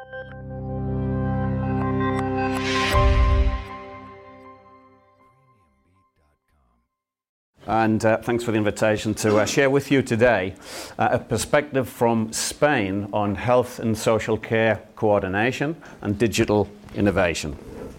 And thanks for the invitation to share with you today a perspective from Spain on health and social care coordination and digital innovation.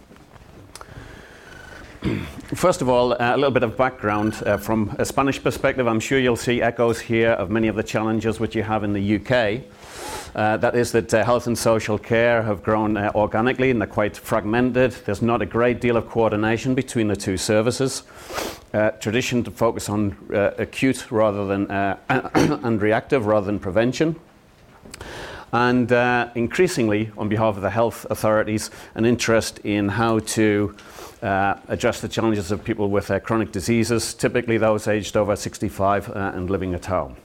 First of all, a little bit of background from a Spanish perspective. I'm sure you'll see echoes here of many of the challenges which you have in the UK. That is that health and social care have grown organically and they're quite fragmented. There's not a great deal of coordination between the two services. Tradition to focus on acute rather than and reactive rather than prevention. And increasingly, on behalf of the health authorities, an interest in how to address the challenges of people with chronic diseases, typically those aged over 65 and living at home.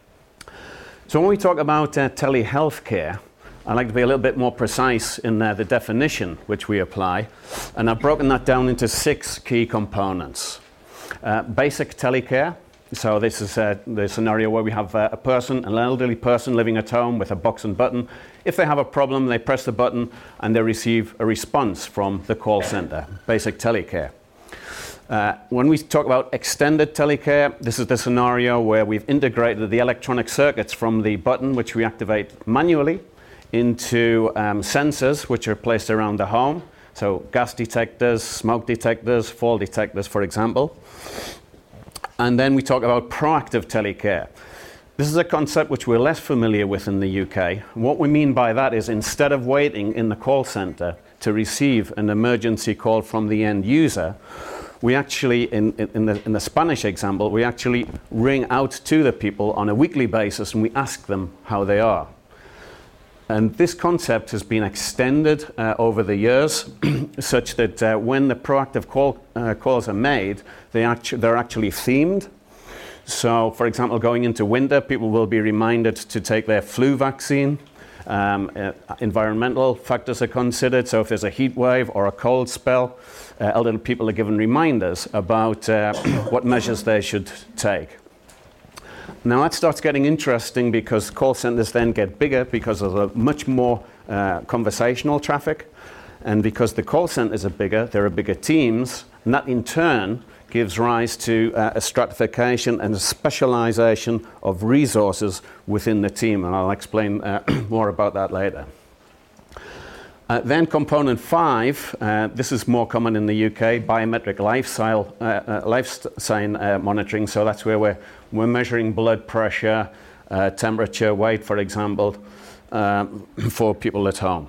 So when we talk about telehealth care, I'd like to be a little bit more precise in the definition which we apply, and I've broken that down into 6 key components. Basic telecare. So this is the scenario where we have a person, an elderly person living at home with a box and button. If they have a problem, they press the button and they receive a response from the call center. Basic telecare. When we talk about extended telecare, this is the scenario where we've integrated the electronic circuits from the button, which we activate manually, into sensors which are placed around the home. So gas detectors, smoke detectors, fall detectors, for example. And then we talk about proactive telecare. This is a concept which we're less familiar with in the UK. What we mean by that is instead of waiting in the call center to receive an emergency call from the end user, we actually, in the Spanish example, we actually ring out to the people on a weekly basis and we ask them how they are. And this concept has been extended over the years such that when the proactive calls are made, they're actually themed. So, for example, going into winter, people will be reminded to take their flu vaccine. Environmental factors are considered. So if there's a heat wave or a cold spell, elderly people are given reminders about what measures they should take. Now that starts getting interesting because call centers then get bigger because of the much more conversational traffic, and because the call centers are bigger, there are bigger teams, and that in turn gives rise to a stratification and a specialization of resources within the team, and I'll explain more about that later. Then component 5, this is more common in the UK, biometric lifestyle monitoring. So that's where we're measuring blood pressure, temperature, weight, for example, for people at home.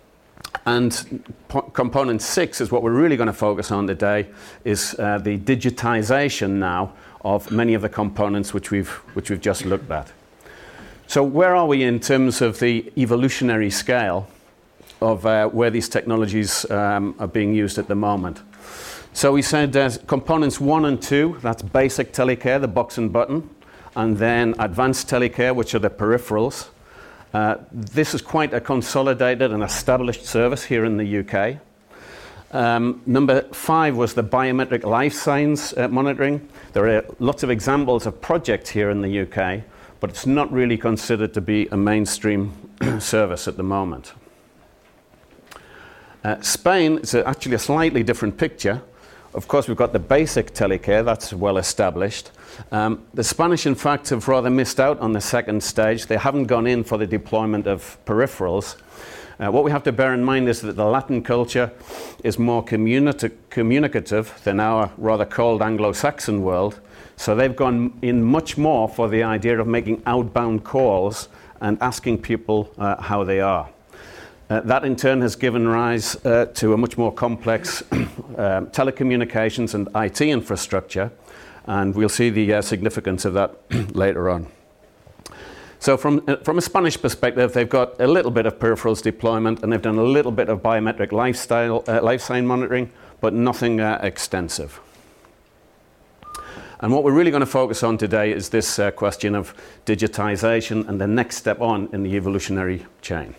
And component 6 is what we're really going to focus on today, is the digitization now of many of the components which we've just looked at. So where are we in terms of the evolutionary scale of where these technologies are being used at the moment? So we said components 1 and 2, that's basic telecare, the box and button, and then advanced telecare, which are the peripherals. This is quite a consolidated and established service here in the UK. Number 5 was the biometric life signs monitoring. There are lots of examples of projects here in the UK, but it's not really considered to be a mainstream service at the moment. Spain is actually a slightly different picture. Of course, we've got the basic telecare, that's well established. The Spanish, in fact, have rather missed out on the second stage. They haven't gone in for the deployment of peripherals. What we have to bear in mind is that the Latin culture is more communicative than our rather cold Anglo-Saxon world. So they've gone in much more for the idea of making outbound calls and asking people how they are. That in turn has given rise to a much more complex telecommunications and IT infrastructure, and we'll see the significance of that later on. So from a Spanish perspective, they've got a little bit of peripherals deployment, and they've done a little bit of biometric life sign monitoring, but nothing extensive. And what we're really going to focus on today is this question of digitization and the next step on in the evolutionary chain.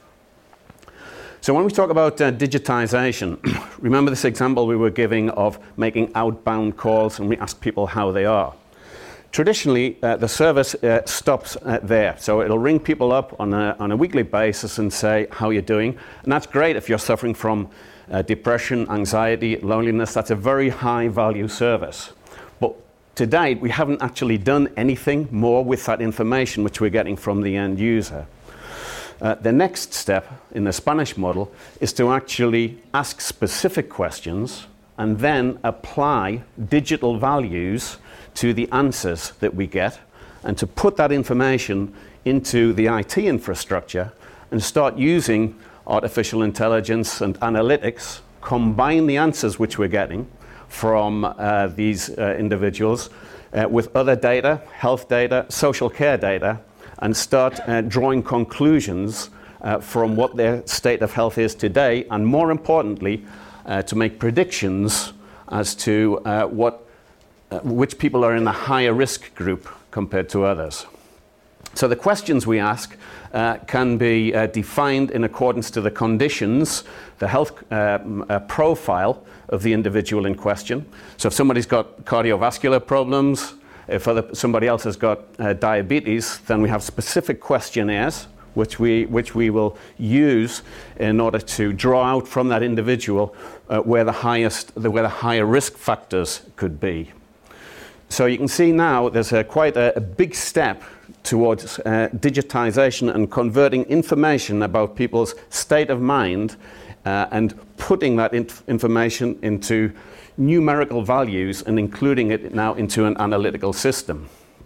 So when we talk about digitization, remember this example we were giving of making outbound calls and we ask people how they are. Traditionally, the service stops there. So it'll ring people up on a weekly basis and say, how are you doing? And that's great if you're suffering from depression, anxiety, loneliness. That's a very high value service. But to date, we haven't actually done anything more with that information which we're getting from the end user. The next step in the Spanish model is to actually ask specific questions and then apply digital values to the answers that we get, and to put that information into the IT infrastructure and start using artificial intelligence and analytics, combine the answers which we're getting from these individuals with other data, health data, social care data, and start drawing conclusions from what their state of health is today, and more importantly, to make predictions as to which people are in the higher risk group compared to others. So the questions we ask can be defined in accordance to the conditions, the health profile of the individual in question. So if somebody's got cardiovascular problems, if somebody else has got diabetes, then we have specific questionnaires which we will use in order to draw out from that individual where the higher risk factors could be. So you can see now there's quite a big step towards digitization and converting information about people's state of mind and putting that information into numerical values and including it now into an analytical system.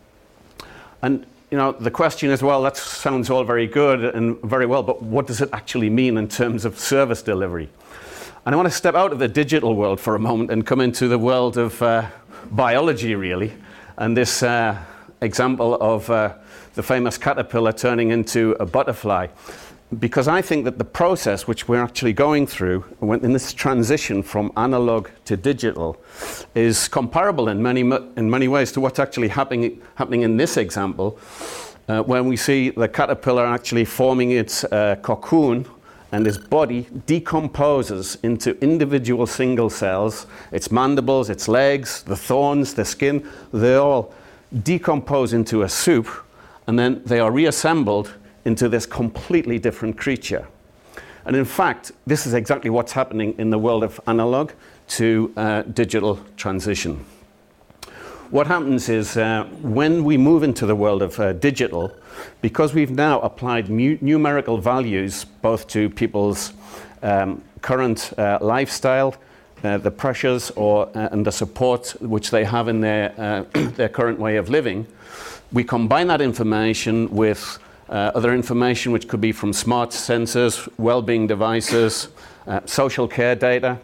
And the question is, well, that sounds all very good and very well, but what does it actually mean in terms of service delivery? And I want to step out of the digital world for a moment and come into the world of biology, really, and this example of the famous caterpillar turning into a butterfly, because I think that the process which we're actually going through in this transition from analog to digital is comparable in many ways to what's actually happening in this example, when we see the caterpillar actually forming its cocoon, and his body decomposes into individual single cells. Its mandibles, its legs, the thorns, the skin, they all decompose into a soup, and then they are reassembled into this completely different creature. And in fact, this is exactly what's happening in the world of analog to digital transition. What happens is when we move into the world of digital, because we've now applied numerical values both to people's current lifestyle, the pressures and the support which they have in their current way of living, we combine that information with other information which could be from smart sensors, well-being devices, social care data,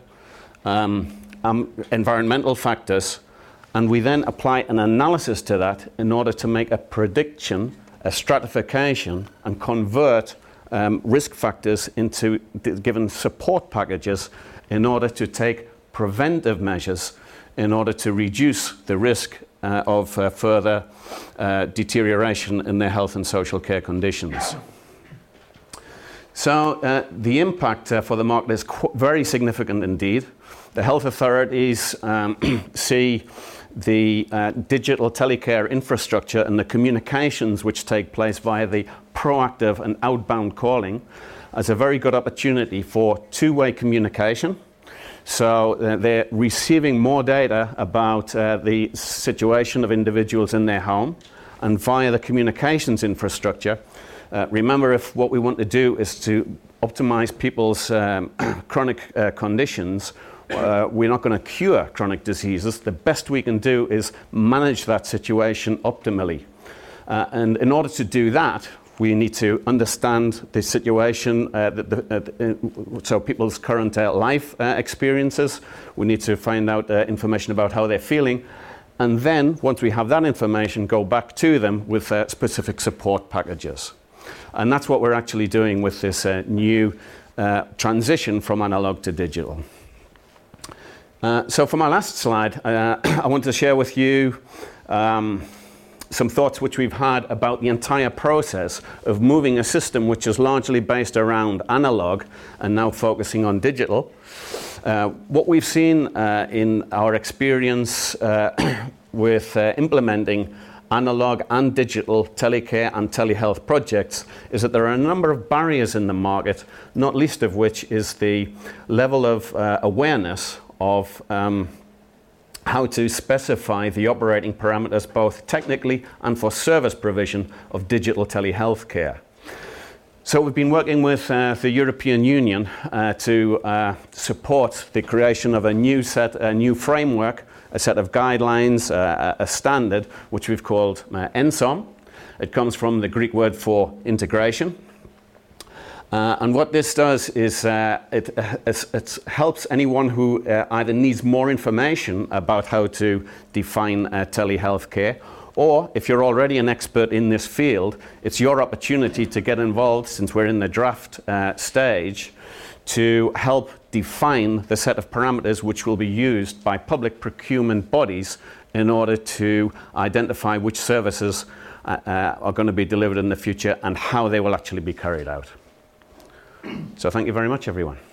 environmental factors, and we then apply an analysis to that in order to make a prediction, a stratification, and convert risk factors into given support packages in order to take preventive measures in order to reduce the risk of further deterioration in their health and social care conditions. So the impact for the market is very significant indeed. The health authorities see the digital telecare infrastructure and the communications which take place via the proactive and outbound calling as a very good opportunity for two-way communication. So they're receiving more data about the situation of individuals in their home, and via the communications infrastructure. Remember, if what we want to do is to optimize people's chronic conditions, we're not going to cure chronic diseases. The best we can do is manage that situation optimally. And in order to do that, we need to understand the situation, so people's current life experiences. We need to find out information about how they're feeling. And then, once we have that information, go back to them with specific support packages. And that's what we're actually doing with this new transition from analog to digital. So for my last slide, I want to share with you some thoughts which we've had about the entire process of moving a system which is largely based around analog and now focusing on digital. What we've seen in our experience with implementing analog and digital telecare and telehealth projects is that there are a number of barriers in the market, not least of which is the level of awareness of how to specify the operating parameters both technically and for service provision of digital telehealth care. So we've been working with the European Union to support the creation of a new framework, a set of guidelines, a standard, which we've called ENSOM. It comes from the Greek word for integration. And what this does is it helps anyone who either needs more information about how to define telehealth care, or if you're already an expert in this field, it's your opportunity to get involved, since we're in the draft stage, to help define the set of parameters which will be used by public procurement bodies in order to identify which services are going to be delivered in the future and how they will actually be carried out. So thank you very much, everyone.